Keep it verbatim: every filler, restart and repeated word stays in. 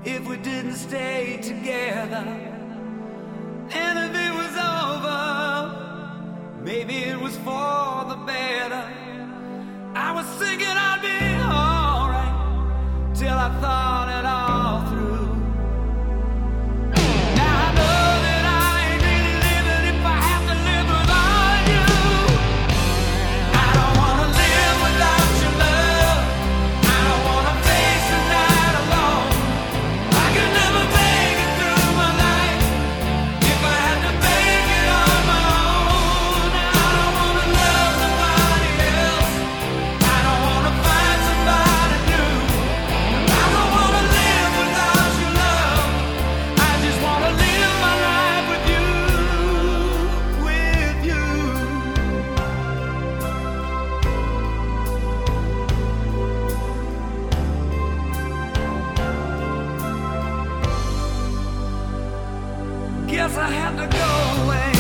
if we didn't stay together. And if it was over, maybe it was for the better. I was thinking I'd be alright till I thought it all through. Now I know that I ain't really living if I have to live without you. I don't wanna live without your love. I don't wanna face the night alone. I could never make it through my life if I had to make it on my own. I don't wanna love nobody else. I don't wanna find somebody new. I don't wanna live without your love. I just wanna live my life with you, with you. Guess I had to go away.